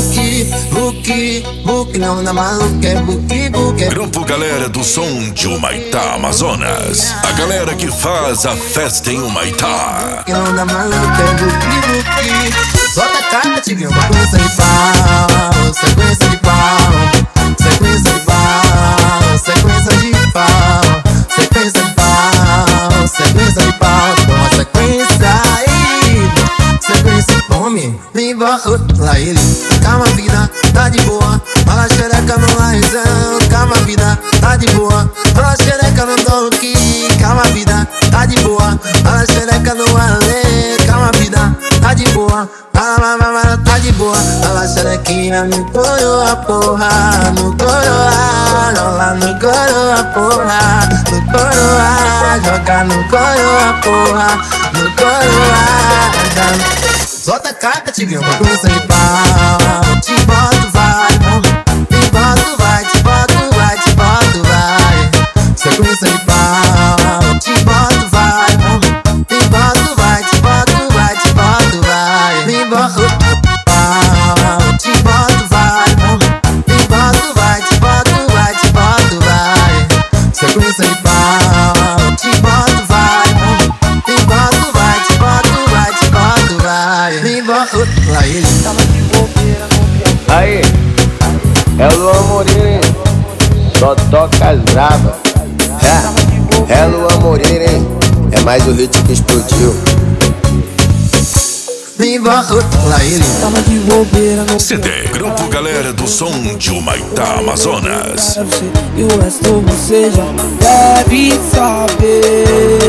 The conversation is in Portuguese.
Buki, não dá maluco, é Buki. Grupo Galera do Som de Humaitá, Amazonas. A galera que faz a festa em Humaitá. Que não dá maluco, é Buki. Solta a carta, tigre, uma sequência de pau, sequência de pau, sequência de pau, sequência de pau, sequência de pau, sequência de pau, uma sequência aí, sequência de fome. Vem lá ele, calma vida, tá de boa, fala xereca no laizão, calma vida, tá de boa, fala xereca no donkey, calma vida, tá de boa, fala xereca no ale, calma vida, tá de boa, fala tá de boa, fala xerequinha no coroa, porra, no coroa, rola no coroa, porra, no coroa, joga no coroa, porra, no coroa. Solta a carta, tigre, uma coisa de pau. Te boto, vai, te boto, vai, te boto, vai, te boto, vai. Sequência de pau. Te boto, vai, te boto, vai, te boto, vai, te boto, vai. Me boto, pau. Te boto, vai, te boto, vai, te boto, vai, te boto, vai. Sequência de pau. Te boto, vai, te boto, vai, te boto, vai, te boto, vai. Me boto, lá ele. Aí, é o Luan Moreira, hein? Só toca as bravas. É Luan Moreira, hein? É mais o hit que explodiu. Me boto, lá ele. Tava de bobeira, não CD Grupo Galera do Som de Humaitá, Amazonas. e o resto você já deve saber.